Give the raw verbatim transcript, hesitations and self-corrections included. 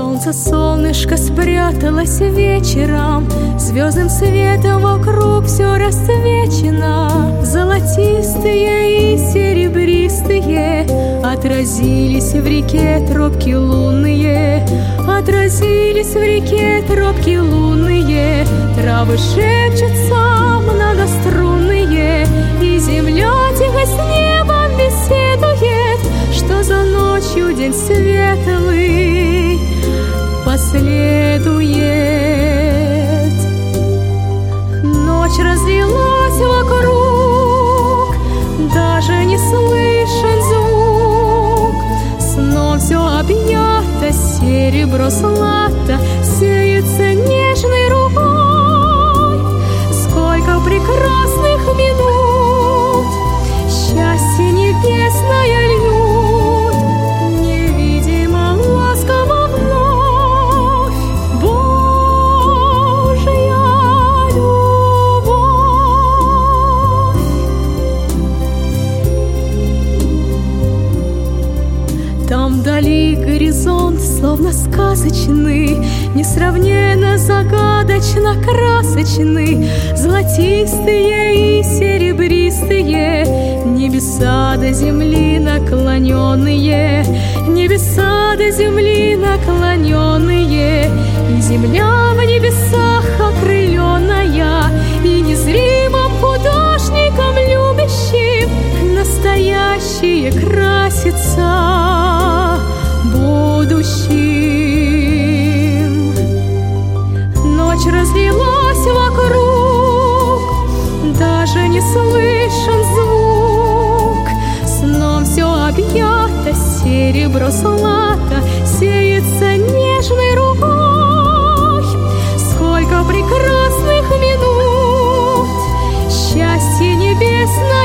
Солнце, солнышко спряталось вечером, звездным светом вокруг все расцвечено. Золотистые и серебристые отразились в реке тропки лунные, отразились в реке тропки лунные. Травы шепчутся многострунные, и земля тихо с небом беседует, что за ночью день светлый последует. Ночь разлилась вокруг, даже не слышен звук. Сном все объято, серебро злато сеется нежной рукой. Сколько прекрасных минут счастье небесное льют, невидимо ласково вновь Божья любовь. Там вдали горизонт словно сказочный, несравненно загадочно красочный. Золотистые и серебристые небеса до земли наклоненные, небеса до земли наклоненные. И земля в небесах окрыленная, и незримым художником любящим настоящее красится будущим. Ночь разлилась вокруг, даже не слышен звук. Сном все объято, серебро злато сеется нежной рукой. Сколько прекрасных минут счастье небесное